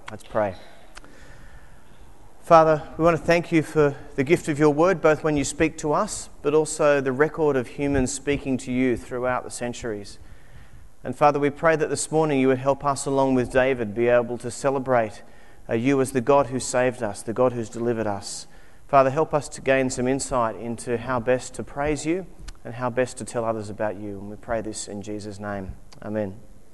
Let's pray. Father, we want to thank you for the gift of your word, both when you speak to us, but also the record of humans speaking to you throughout the centuries. And Father, we pray that this morning you would help us, along with David, be able to celebrate you as the God who saved us, the God who's delivered us. Father, help us to gain some insight into how best to praise you and how best to tell others about you. And we pray this in Jesus' name. Amen.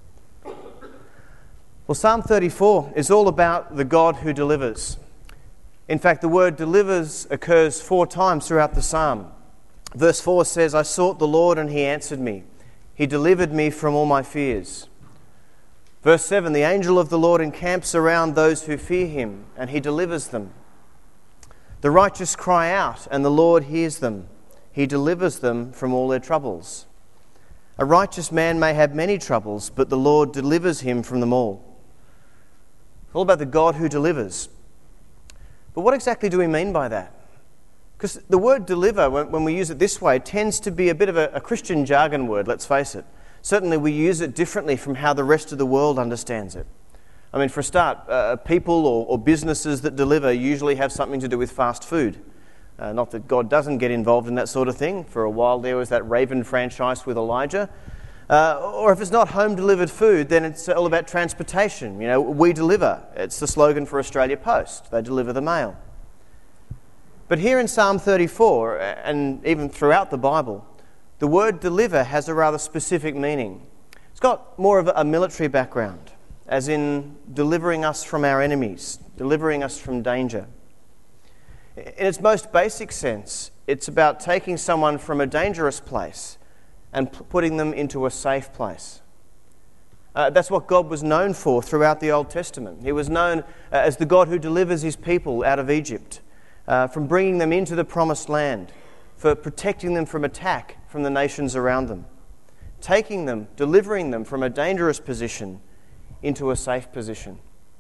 Well, Psalm 34 is all about the God who delivers. In fact, the word delivers occurs 4 times throughout the psalm. Verse 4 says, I sought the Lord and he answered me. He delivered me from all my fears. Verse 7, the angel of the Lord encamps around those who fear him and he delivers them. The righteous cry out and the Lord hears them. He delivers them from all their troubles. A righteous man may have many troubles, but the Lord delivers him from them all. All about the God who delivers. But what exactly do we mean by that? Because the word deliver, when we use it this way, tends to be a bit of a Christian jargon word, let's face it. Certainly we use it differently from how the rest of the world understands it. I mean, for a start, people or businesses that deliver usually have something to do with fast food. Not that God doesn't get involved in that sort of thing. For a while there was that Raven franchise with Elijah. Or if it's not home-delivered food, then it's all about transportation. You know, we deliver. It's the slogan for Australia Post. They deliver the mail. But here in Psalm 34, and even throughout the Bible, the word deliver has a rather specific meaning. It's got more of a military background, as in delivering us from our enemies, delivering us from danger. In its most basic sense, it's about taking someone from a dangerous place and putting them into a safe place. That's what God was known for throughout the Old Testament. He was known as the God who delivers his people out of Egypt, from bringing them into the promised land, for protecting them from attack from the nations around them, taking them, delivering them from a dangerous position into a safe position.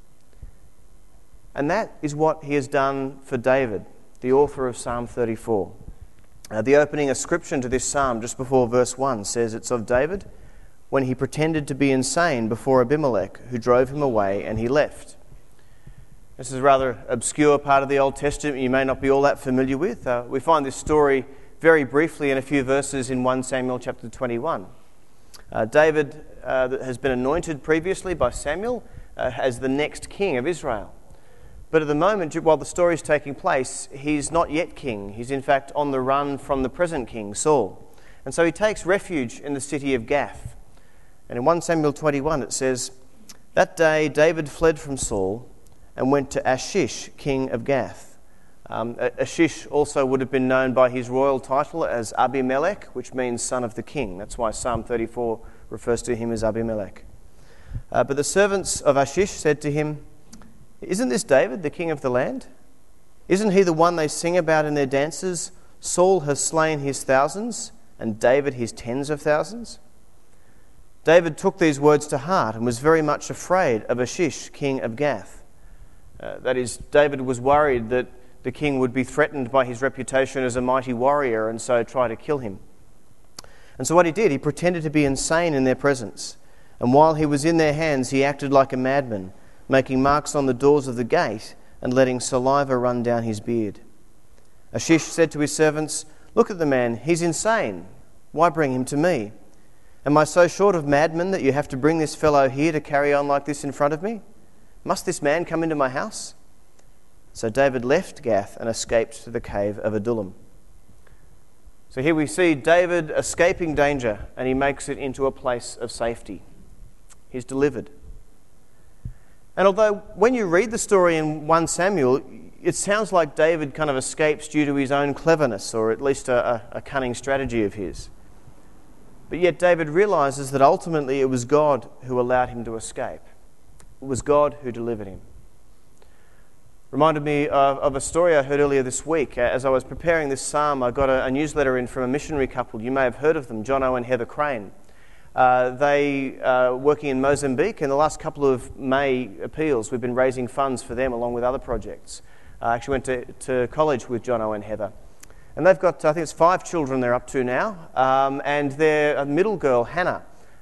And that is what he has done for David, the author of Psalm 34. The opening ascription to this psalm, just before verse 1, says it's of David when he pretended to be insane before Abimelech, who drove him away, and he left. This is a rather obscure part of the Old Testament you may not be all that familiar with. We find this story very briefly in a few verses in 1 Samuel chapter 21. David has been anointed previously by Samuel as the next king of Israel. But at the moment, while the story is taking place, he's not yet king. He's in fact on the run from the present king, Saul. And so he takes refuge in the city of Gath. And in 1 Samuel 21 it says, that day David fled from Saul and went to Achish, king of Gath. Achish also would have been known by his royal title as Abimelech, which means son of the king. That's why Psalm 34 refers to him as Abimelech. But the servants of Achish said to him, isn't this David, the king of the land? Isn't he the one they sing about in their dances? Saul has slain his thousands, and David his tens of thousands. David took these words to heart and was very much afraid of Achish, king of Gath. That is, David was worried that the king would be threatened by his reputation as a mighty warrior and so try to kill him. And so what he did, he pretended to be insane in their presence. And while he was in their hands, he acted like a madman, making marks on the doors of the gate and letting saliva run down his beard. Achish said to his servants, look at the man, he's insane. Why bring him to me? Am I so short of madmen that you have to bring this fellow here to carry on like this in front of me? Must this man come into my house? So David left Gath and escaped to the cave of Adullam. So here we see David escaping danger, and he makes it into a place of safety. He's delivered. And although when you read the story in 1 Samuel, it sounds like David kind of escapes due to his own cleverness, or at least a cunning strategy of his. But yet David realizes that ultimately it was God who allowed him to escape. It was God who delivered him. Reminded me of a story I heard earlier this week. As I was preparing this psalm, I got a newsletter in from a missionary couple. You may have heard of them, Jono and Heather Crane. They are working in Mozambique. In the last couple of May appeals, we've been raising funds for them along with other projects. I actually went to college with Jono and Heather. And they've got, I think it's 5 children they're up to now. And their middle girl, Hannah,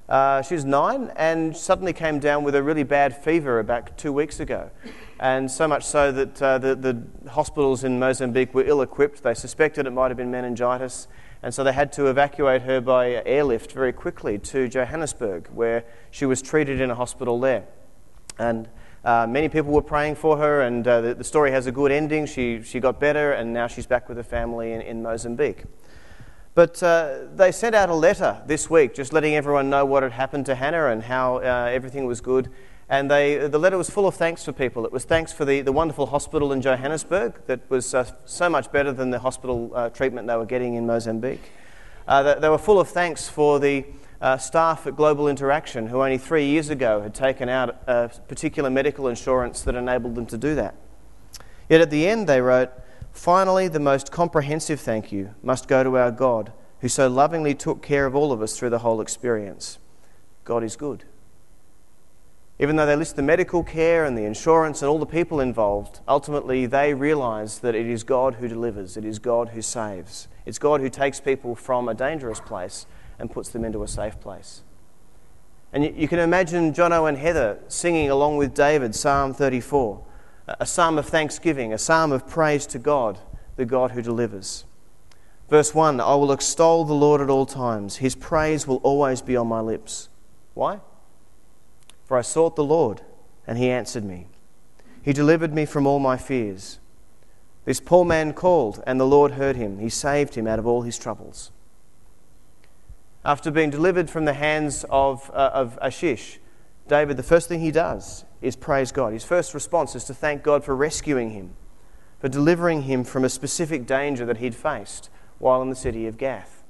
She was 9 and suddenly came down with a really bad fever about 2 weeks ago. And so much so that the hospitals in Mozambique were ill-equipped. They suspected it might have been meningitis. And so they had to evacuate her by airlift very quickly to Johannesburg, where she was treated in a hospital there. And many people were praying for her, and the story has a good ending. She got better, and now she's back with her family in Mozambique. But they sent out a letter this week just letting everyone know what had happened to Hannah and how everything was good. And the letter was full of thanks for people. It was thanks for the wonderful hospital in Johannesburg that was so much better than the hospital treatment they were getting in Mozambique. They were full of thanks for the staff at Global Interaction, who only 3 years ago had taken out a particular medical insurance that enabled them to do that. Yet at the end they wrote, "Finally, the most comprehensive thank you must go to our God, who so lovingly took care of all of us through the whole experience. God is good." Even though they list the medical care and the insurance and all the people involved, ultimately they realise that it is God who delivers, it is God who saves. It's God who takes people from a dangerous place and puts them into a safe place. And you can imagine Jono and Heather singing along with David Psalm 34, a psalm of thanksgiving, a psalm of praise to God, the God who delivers. Verse 1, "I will extol the Lord at all times. His praise will always be on my lips." Why? "For I sought the Lord, and he answered me. He delivered me from all my fears. This poor man called, and the Lord heard him. He saved him out of all his troubles." After being delivered from the hands of Achish, David, the first thing he does is praise God. His first response is to thank God for rescuing him, for delivering him from a specific danger that he'd faced while in the city of Gath.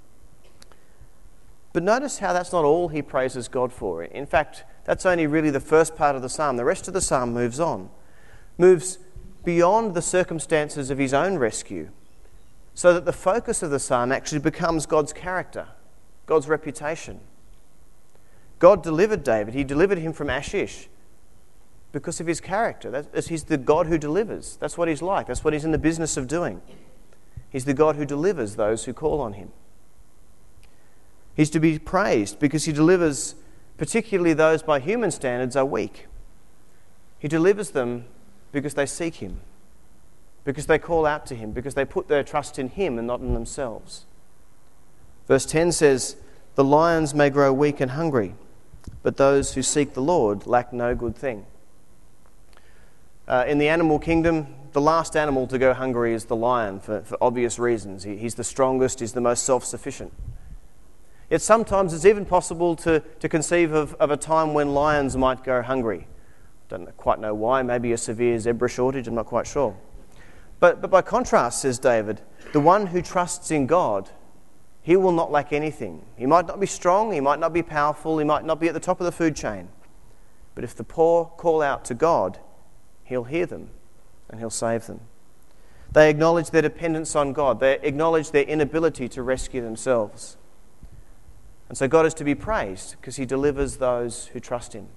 But notice how that's not all he praises God for. In fact, that's only really the first part of the psalm. The rest of the psalm moves on, moves beyond the circumstances of his own rescue, so that the focus of the psalm actually becomes God's character, God's reputation. God delivered David. He delivered him from Achish because of his character. He's the God who delivers. That's what he's like. That's what he's in the business of doing. He's the God who delivers those who call on him. He's to be praised because he delivers particularly those by human standards are weak. He delivers them because they seek him, because they call out to him, because they put their trust in him and not in themselves. Verse 10 says, "The lions may grow weak and hungry, but those who seek the Lord lack no good thing." In the animal kingdom, the last animal to go hungry is the lion for obvious reasons. He's the strongest, he's the most self-sufficient. Yet sometimes it's even possible to conceive of a time when lions might go hungry. Don't quite know why, maybe a severe zebra shortage, I'm not quite sure. But by contrast, says David, the one who trusts in God, he will not lack anything. He might not be strong, he might not be powerful, he might not be at the top of the food chain. But if the poor call out to God, he'll hear them and he'll save them. They acknowledge their dependence on God. They acknowledge their inability to rescue themselves. And so God is to be praised because he delivers those who trust him.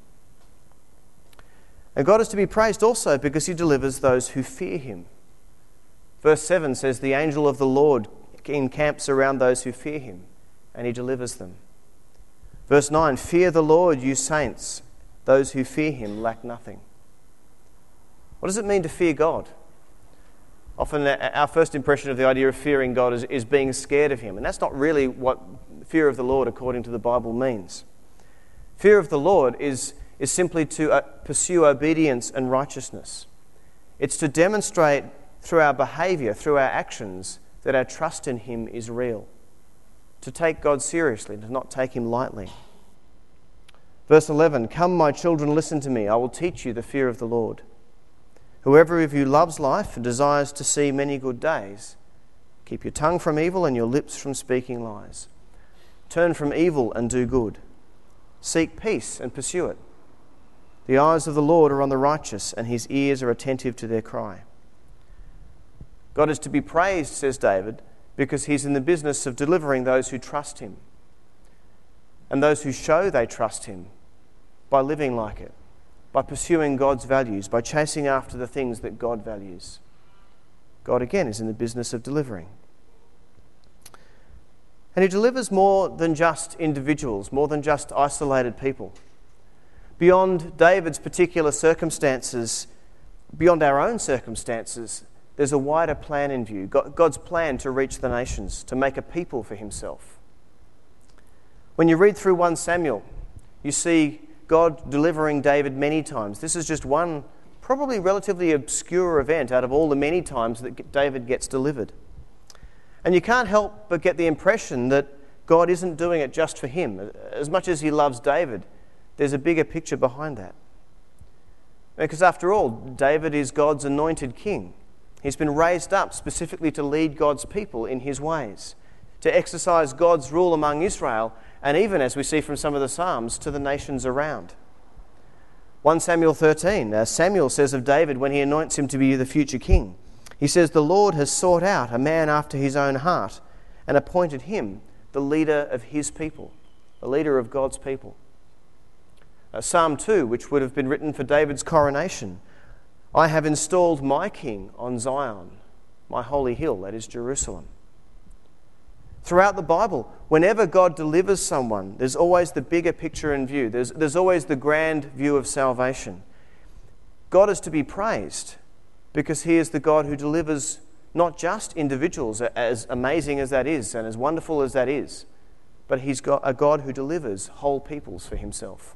And God is to be praised also because he delivers those who fear him. Verse 7 says, "The angel of the Lord encamps around those who fear him, and he delivers them." Verse 9, "Fear the Lord, you saints. Those who fear him lack nothing." What does it mean to fear God? Often our first impression of the idea of fearing God is being scared of him, and that's not really what fear of the Lord according to the Bible means. Fear of the Lord is simply to pursue obedience and righteousness. It's to demonstrate through our behaviour, through our actions, that our trust in him is real. To take God seriously, to not take him lightly. Verse 11, "Come, my children, listen to me. I will teach you the fear of the Lord. Whoever of you loves life and desires to see many good days, keep your tongue from evil and your lips from speaking lies. Turn from evil and do good. Seek peace and pursue it. The eyes of the Lord are on the righteous, and his ears are attentive to their cry." God is to be praised, says David, because he's in the business of delivering those who trust him, and those who show they trust him by living like it, by pursuing God's values, by chasing after the things that God values. God again is in the business of delivering. And he delivers more than just individuals, more than just isolated people. Beyond David's particular circumstances, beyond our own circumstances, there's a wider plan in view. God's plan to reach the nations, to make a people for himself. When you read through 1 Samuel, you see God delivering David many times. This is just one probably relatively obscure event out of all the many times that David gets delivered. And you can't help but get the impression that God isn't doing it just for him. As much as he loves David, there's a bigger picture behind that. Because after all, David is God's anointed king. He's been raised up specifically to lead God's people in his ways, to exercise God's rule among Israel, and even, as we see from some of the Psalms, to the nations around. 1 Samuel 13, Samuel says of David when he anoints him to be the future king, he says, "The Lord has sought out a man after his own heart and appointed him the leader of his people," the leader of God's people. Psalm 2, which would have been written for David's coronation, "I have installed my king on Zion, my holy hill," that is Jerusalem. Throughout the Bible, whenever God delivers someone, there's always the bigger picture in view. There's always the grand view of salvation. God is to be praised because he is the God who delivers not just individuals, as amazing as that is and as wonderful as that is, but he's got a God who delivers whole peoples for himself.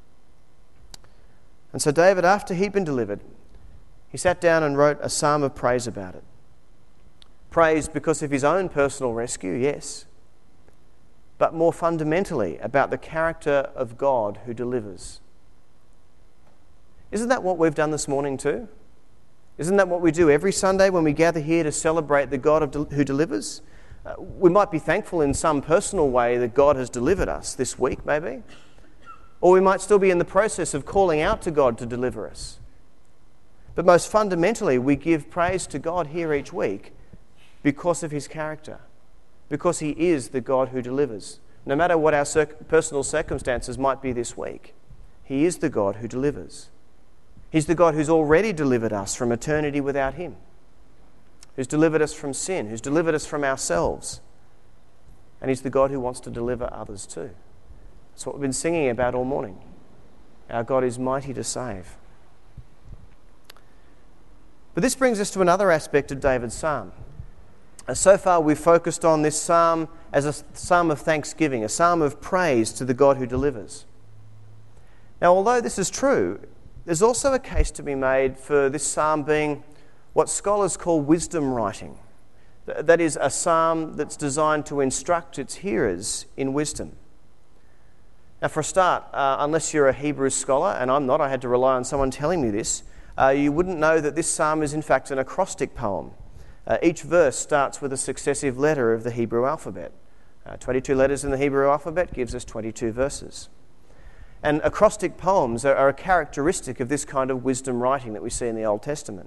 And so David, after he'd been delivered, he sat down and wrote a psalm of praise about it. Praise because of his own personal rescue, yes, but more fundamentally about the character of God who delivers. Isn't that what we've done this morning too? Isn't that what we do every Sunday when we gather here to celebrate the God who delivers? We might be thankful in some personal way that God has delivered us this week, maybe. Or we might still be in the process of calling out to God to deliver us. But most fundamentally, we give praise to God here each week because of his character, because he is the God who delivers. No matter what our personal circumstances might be this week, he is the God who delivers. He's the God who's already delivered us from eternity without him, who's delivered us from sin, who's delivered us from ourselves. And he's the God who wants to deliver others too. That's what we've been singing about all morning. Our God is mighty to save. But this brings us to another aspect of David's psalm. So far we've focused on this psalm as a psalm of thanksgiving, a psalm of praise to the God who delivers. Now, although this is true, there's also a case to be made for this psalm being what scholars call wisdom writing. That is, a psalm that's designed to instruct its hearers in wisdom. Now, for a start, unless you're a Hebrew scholar, and I'm not, I had to rely on someone telling me this, you wouldn't know that this psalm is in fact an acrostic poem. Each verse starts with a successive letter of the Hebrew alphabet. 22 letters in the Hebrew alphabet gives us 22 verses. And acrostic poems are a characteristic of this kind of wisdom writing that we see in the Old Testament.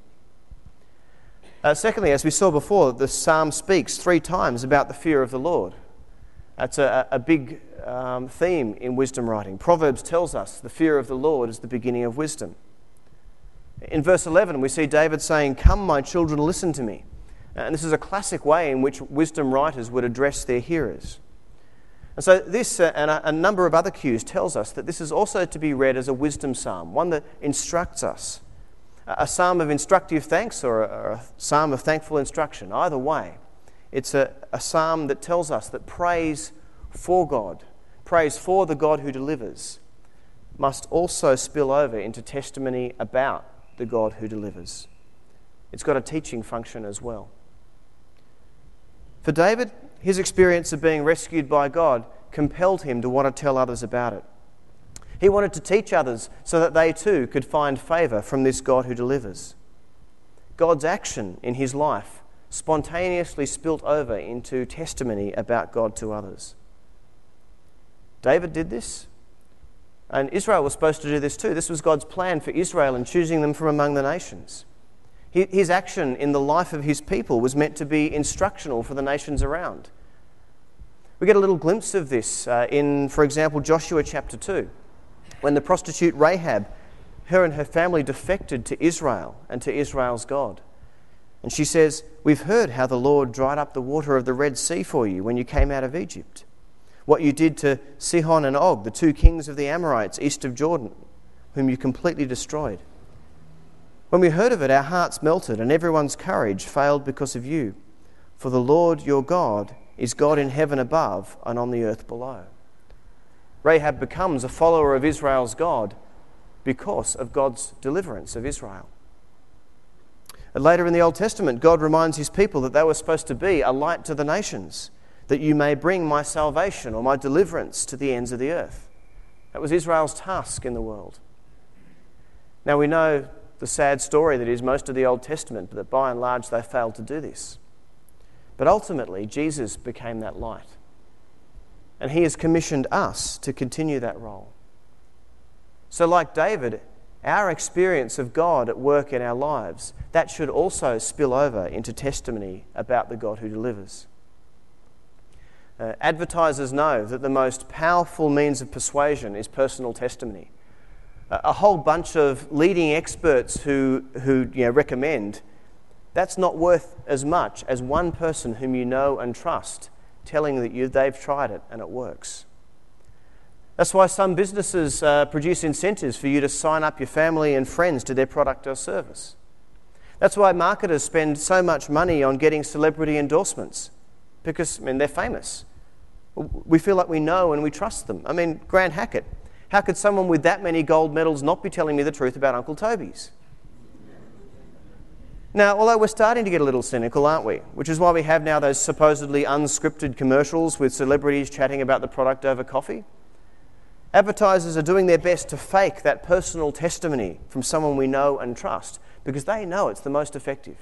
Secondly, as we saw before, the psalm speaks 3 times about the fear of the Lord. That's a big theme in wisdom writing. Proverbs tells us the fear of the Lord is the beginning of wisdom. In verse 11, we see David saying, "Come, my children, listen to me." And this is a classic way in which wisdom writers would address their hearers. And so this and a number of other cues tells us that this is also to be read as a wisdom psalm, one that instructs us. A psalm of instructive thanks or a psalm of thankful instruction. Either way, it's a psalm that tells us that praise for God, praise for the God who delivers, must also spill over into testimony about the God who delivers. It's got a teaching function as well. For David, his experience of being rescued by God compelled him to want to tell others about it. He wanted to teach others so that they too could find favour from this God who delivers. God's action in his life spontaneously spilt over into testimony about God to others. David did this, and Israel was supposed to do this too. This was God's plan for Israel in choosing them from among the nations. His action in the life of his people was meant to be instructional for the nations around. We get a little glimpse of this in, for example, Joshua chapter 2, when the prostitute Rahab, her and her family defected to Israel and to Israel's God. And she says, "We've heard how the Lord dried up the water of the Red Sea for you when you came out of Egypt. What you did to Sihon and Og, the two kings of the Amorites east of Jordan, whom you completely destroyed. When we heard of it, our hearts melted and everyone's courage failed because of you. For the Lord your God is God in heaven above and on the earth below." Rahab becomes a follower of Israel's God because of God's deliverance of Israel. And later in the Old Testament, God reminds his people that they were supposed to be a light to the nations, that you may bring my salvation or my deliverance to the ends of the earth. That was Israel's task in the world. Now we know the sad story that is most of the Old Testament, but that by and large they failed to do this. But ultimately, Jesus became that light. And he has commissioned us to continue that role. So like David, our experience of God at work in our lives, that should also spill over into testimony about the God who delivers. Advertisers know that the most powerful means of persuasion is personal testimony. A whole bunch of leading experts who recommend, that's not worth as much as one person whom you know and trust telling that they've tried it and it works. That's why some businesses produce incentives for you to sign up your family and friends to their product or service. That's why marketers spend so much money on getting celebrity endorsements, because they're famous. We feel like we know and we trust them. Grant Hackett. How could someone with that many gold medals not be telling me the truth about Uncle Toby's? Now, although we're starting to get a little cynical, aren't we? Which is why we have now those supposedly unscripted commercials with celebrities chatting about the product over coffee. Advertisers are doing their best to fake that personal testimony from someone we know and trust because they know it's the most effective.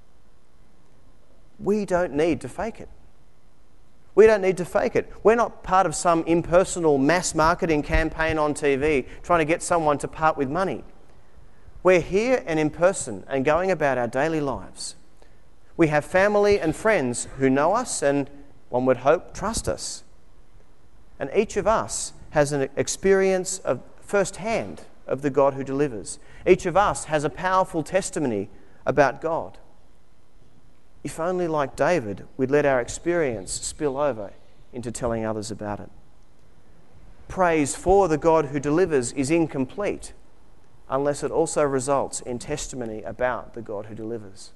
We don't need to fake it. We don't need to fake it. We're not part of some impersonal mass marketing campaign on TV trying to get someone to part with money. We're here and in person and going about our daily lives. We have family and friends who know us and, one would hope, trust us. And each of us has an experience of firsthand of the God who delivers. Each of us has a powerful testimony about God. If only, like David, we'd let our experience spill over into telling others about it. Praise for the God who delivers is incomplete unless it also results in testimony about the God who delivers.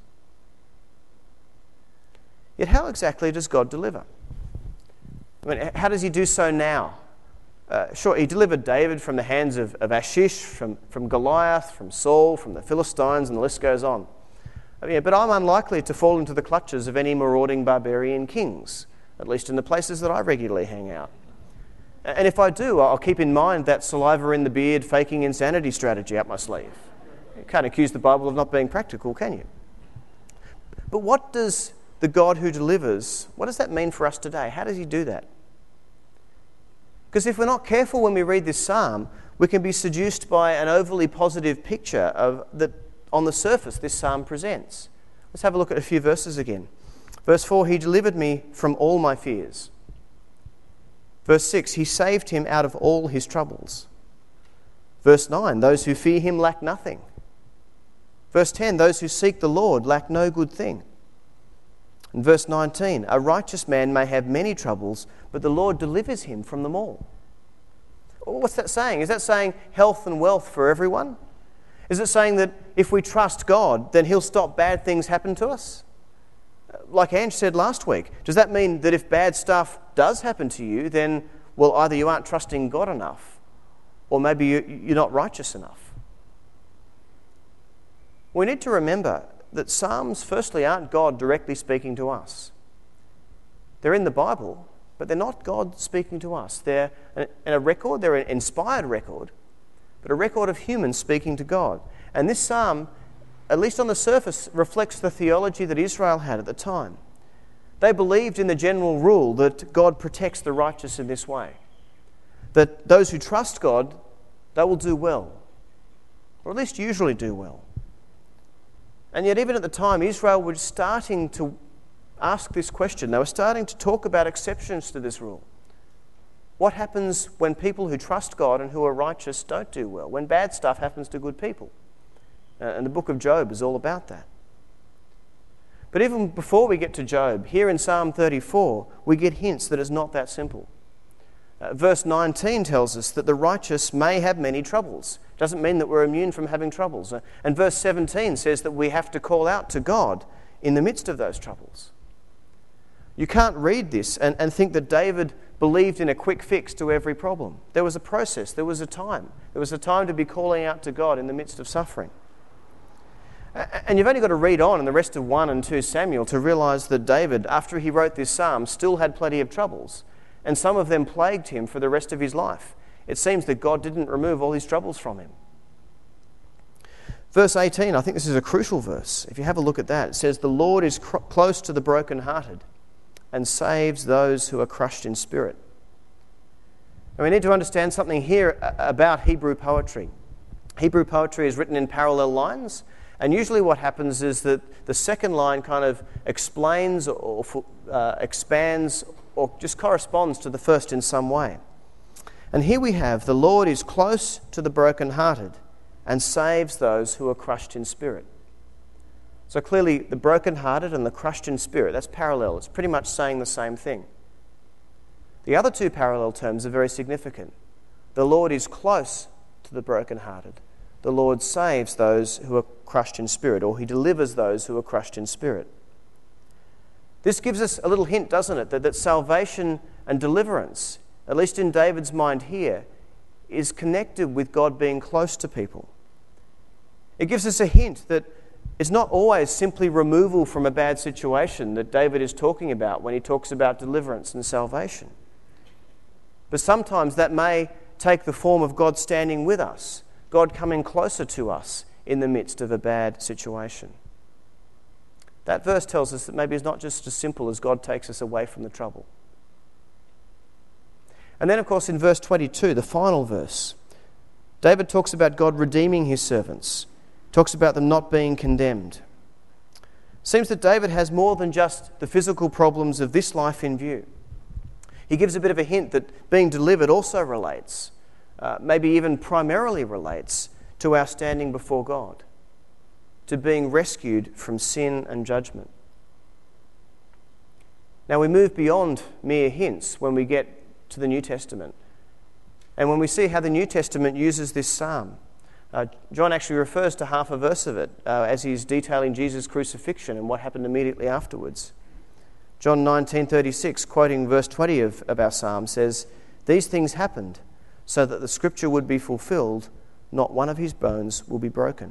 Yet how exactly does God deliver? How does he do so now? Sure, he delivered David from the hands of Achish, from Goliath, from Saul, from the Philistines, and the list goes on. But I'm unlikely to fall into the clutches of any marauding barbarian kings, at least in the places that I regularly hang out. And if I do, I'll keep in mind that saliva in the beard, faking insanity strategy up my sleeve. You can't accuse the Bible of not being practical, can you? But what does the God who delivers, what does that mean for us today? How does he do that? Because if we're not careful when we read this psalm, we can be seduced by an overly positive picture of that on the surface this psalm presents. Let's have a look at a few verses again. Verse 4, he delivered me from all my fears. Verse 6, he saved him out of all his troubles. Verse 9, those who fear him lack nothing. Verse 10, those who seek the Lord lack no good thing. And verse 19, a righteous man may have many troubles, but the Lord delivers him from them all. What's that saying? Is that saying health and wealth for everyone? Is it saying that if we trust God, then he'll stop bad things happen to us? Like Ange said last week, does that mean that if bad stuff does happen to you, then, well, either you aren't trusting God enough, or maybe you're not righteous enough? We need to remember that Psalms, firstly, aren't God directly speaking to us. They're in the Bible, but they're not God speaking to us. They're a record, they're an inspired record, but a record of humans speaking to God. And this psalm, at least on the surface, reflects the theology that Israel had at the time. They believed in the general rule that God protects the righteous in this way, that those who trust God, they will do well, or at least usually do well. And yet even at the time, Israel was starting to ask this question. They were starting to talk about exceptions to this rule. What happens when people who trust God and who are righteous don't do well? When bad stuff happens to good people? And the book of Job is all about that. But even before we get to Job, here in Psalm 34, we get hints that it's not that simple. Verse 19 tells us that the righteous may have many troubles. Doesn't mean that we're immune from having troubles. And verse 17 says that we have to call out to God in the midst of those troubles. You can't read this and think that David believed in a quick fix to every problem. There was a process, there was a time. There was a time to be calling out to God in the midst of suffering. And you've only got to read on in the rest of 1 and 2 Samuel to realise that David, after he wrote this psalm, still had plenty of troubles, and some of them plagued him for the rest of his life. It seems that God didn't remove all his troubles from him. Verse 18, I think this is a crucial verse. If you have a look at that, it says, "The Lord is close to the brokenhearted and saves those who are crushed in spirit." And we need to understand something here about Hebrew poetry. Hebrew poetry is written in parallel lines, and usually what happens is that the second line kind of explains or expands or just corresponds to the first in some way. And here we have, "The Lord is close to the brokenhearted and saves those who are crushed in spirit." So clearly, the brokenhearted and the crushed in spirit, that's parallel. It's pretty much saying the same thing. The other two parallel terms are very significant. The Lord is close to the brokenhearted. The Lord saves those who are crushed in spirit, or he delivers those who are crushed in spirit. This gives us a little hint, doesn't it, that salvation and deliverance, at least in David's mind here, is connected with God being close to people. It gives us a hint that it's not always simply removal from a bad situation that David is talking about when he talks about deliverance and salvation. But sometimes that may take the form of God standing with us, God coming closer to us in the midst of a bad situation. That verse tells us that maybe it's not just as simple as God takes us away from the trouble. And then, of course, in verse 22, the final verse, David talks about God redeeming his servants, talks about them not being condemned. It seems that David has more than just the physical problems of this life in view. He gives a bit of a hint that being delivered also relates, maybe even primarily relates, to our standing before God, to being rescued from sin and judgment. Now we move beyond mere hints when we get to the New Testament. And when we see how the New Testament uses this psalm, John actually refers to half a verse of it as he's detailing Jesus' crucifixion and what happened immediately afterwards. John 19:36, quoting verse 20 of our psalm, says, "These things happened so that the scripture would be fulfilled, not one of his bones will be broken."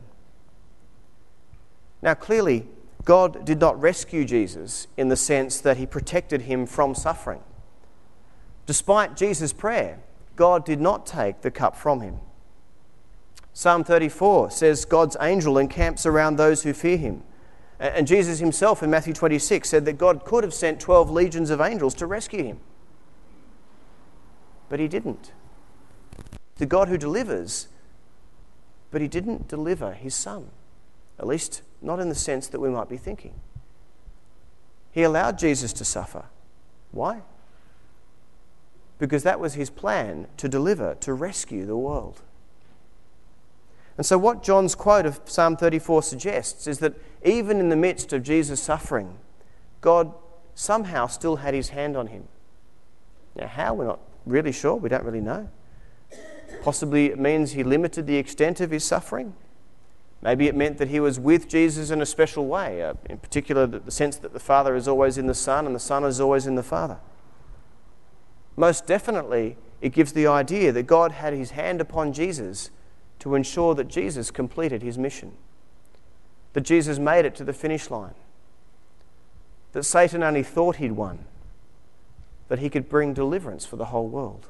Now clearly, God did not rescue Jesus in the sense that he protected him from suffering. Despite Jesus' prayer, God did not take the cup from him. Psalm 34 says God's angel encamps around those who fear him. And Jesus himself in Matthew 26 said that God could have sent 12 legions of angels to rescue him. But he didn't. The God who delivers, but he didn't deliver his son. At least not in the sense that we might be thinking. He allowed Jesus to suffer. Why? Because that was his plan, to deliver, to rescue the world. And so what John's quote of Psalm 34 suggests is that even in the midst of Jesus' suffering, God somehow still had his hand on him. Now how? We're not really sure. We don't really know. Possibly it means he limited the extent of his suffering. Maybe it meant that he was with Jesus in a special way, in particular the sense that the Father is always in the Son and the Son is always in the Father. Most definitely, it gives the idea that God had his hand upon Jesus to ensure that Jesus completed his mission, that Jesus made it to the finish line, that Satan only thought he'd won, that he could bring deliverance for the whole world.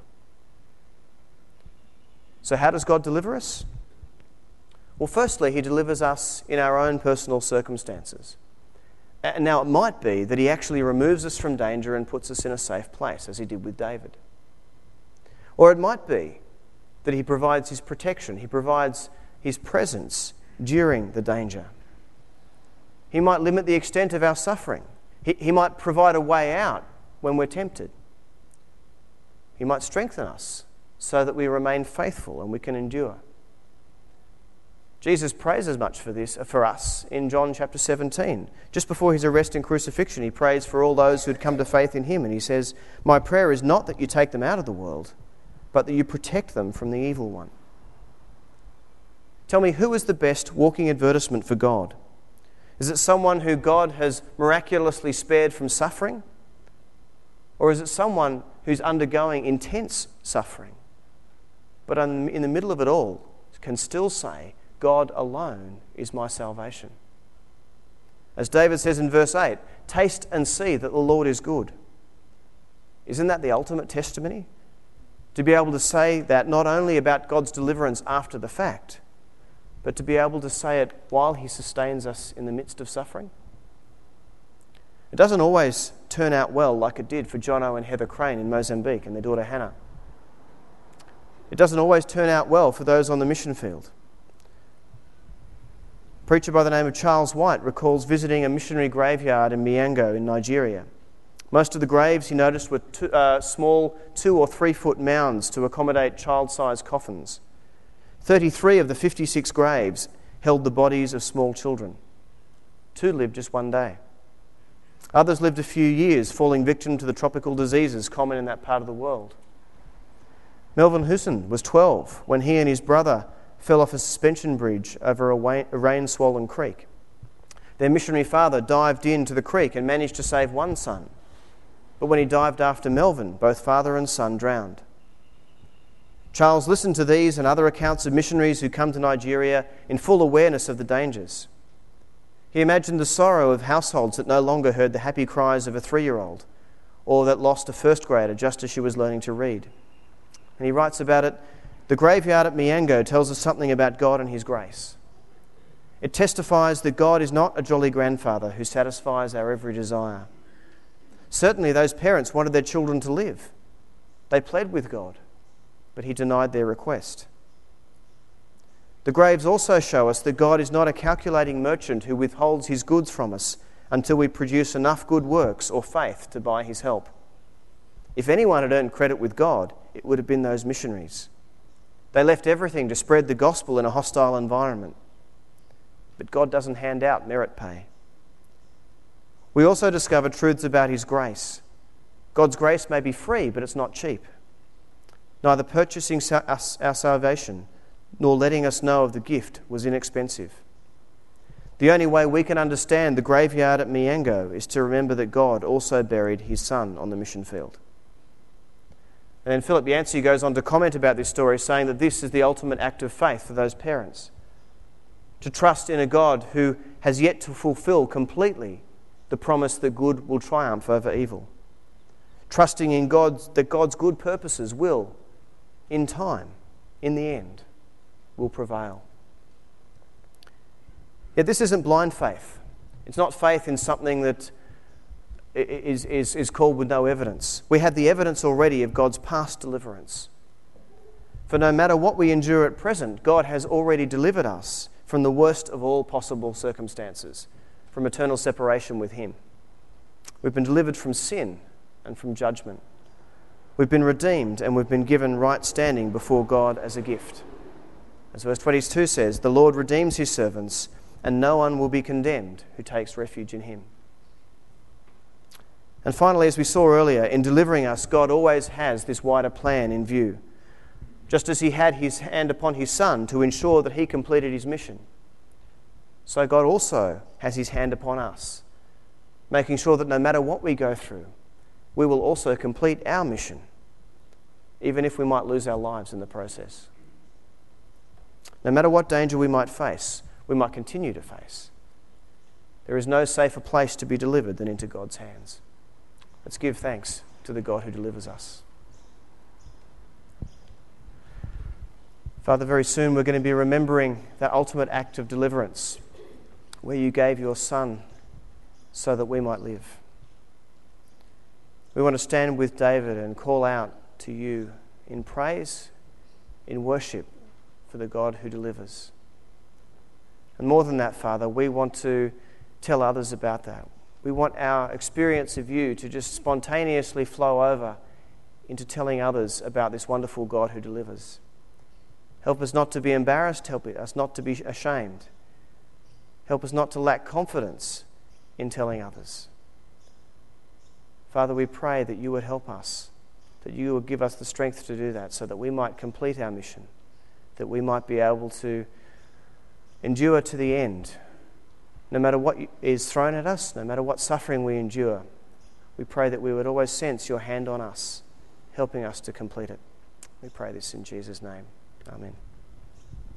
So how does God deliver us? Well, firstly, he delivers us in our own personal circumstances. And now it might be that he actually removes us from danger and puts us in a safe place, as he did with David. Or it might be that he provides his protection, he provides his presence during the danger. He might limit the extent of our suffering. He might provide a way out when we're tempted. He might strengthen us so that we remain faithful and we can endure. Jesus prays as much for us in John chapter 17. Just before his arrest and crucifixion, he prays for all those who had come to faith in him, and he says, "My prayer is not that you take them out of the world, but that you protect them from the evil one." Tell me, who is the best walking advertisement for God? Is it someone who God has miraculously spared from suffering? Or is it someone who's undergoing intense suffering, but in the middle of it all can still say, "God alone is my salvation"? As David says in verse 8, "Taste and see that the Lord is good." Isn't that the ultimate testimony? To be able to say that not only about God's deliverance after the fact, but to be able to say it while he sustains us in the midst of suffering. It doesn't always turn out well like it did for Jono and Heather Crane in Mozambique and their daughter Hannah. It doesn't always turn out well for those on the mission field. A preacher by the name of Charles White recalls visiting a missionary graveyard in Miango in Nigeria. Most of the graves, he noticed, were small 2 or 3 foot mounds to accommodate child-sized coffins. 33 of the 56 graves held the bodies of small children. 2 lived just 1 day. Others lived a few years, falling victim to the tropical diseases common in that part of the world. Melvin Husson was 12 when he and his brother fell off a suspension bridge over a rain-swollen creek. Their missionary father dived into the creek and managed to save one son. But when he dived after Melvin, both father and son drowned. Charles listened to these and other accounts of missionaries who come to Nigeria in full awareness of the dangers. He imagined the sorrow of households that no longer heard the happy cries of a 3-year-old or that lost a first grader just as she was learning to read. And he writes about it, "The graveyard at Miango tells us something about God and his grace. It testifies that God is not a jolly grandfather who satisfies our every desire. Certainly those parents wanted their children to live. They pled with God, but he denied their request. The graves also show us that God is not a calculating merchant who withholds his goods from us until we produce enough good works or faith to buy his help. If anyone had earned credit with God, it would have been those missionaries. They left everything to spread the gospel in a hostile environment. But God doesn't hand out merit pay." We also discover truths about his grace. God's grace may be free, but it's not cheap. Neither purchasing our salvation nor letting us know of the gift was inexpensive. The only way we can understand the graveyard at Miango is to remember that God also buried his son on the mission field. And then Philip Yancey goes on to comment about this story, saying that this is the ultimate act of faith for those parents. To trust in a God who has yet to fulfill completely the promise that good will triumph over evil. Trusting in that God's good purposes will, in time, in the end, will prevail. Yet this isn't blind faith. It's not faith in something that is called with no evidence. We have the evidence already of God's past deliverance. For no matter what we endure at present, God has already delivered us from the worst of all possible circumstances, from eternal separation with him. We've been delivered from sin and from judgment. We've been redeemed and we've been given right standing before God as a gift. As verse 22 says, "The Lord redeems his servants, and no one will be condemned who takes refuge in him." And finally, as we saw earlier, in delivering us, God always has this wider plan in view. Just as he had his hand upon his Son to ensure that he completed his mission, so God also has his hand upon us, making sure that no matter what we go through, we will also complete our mission, even if we might lose our lives in the process. No matter what danger we might face, we might continue to face, there is no safer place to be delivered than into God's hands. Let's give thanks to the God who delivers us. Father, very soon we're going to be remembering that ultimate act of deliverance, where you gave your Son so that we might live. We want to stand with David and call out to you in praise, in worship for the God who delivers. And more than that, Father, we want to tell others about that. We want our experience of you to just spontaneously flow over into telling others about this wonderful God who delivers. Help us not to be embarrassed. Help us not to be ashamed. Help us not to lack confidence in telling others. Father, we pray that you would help us, that you would give us the strength to do that so that we might complete our mission, that we might be able to endure to the end. No matter what is thrown at us, no matter what suffering we endure, we pray that we would always sense your hand on us, helping us to complete it. We pray this in Jesus' name. Amen.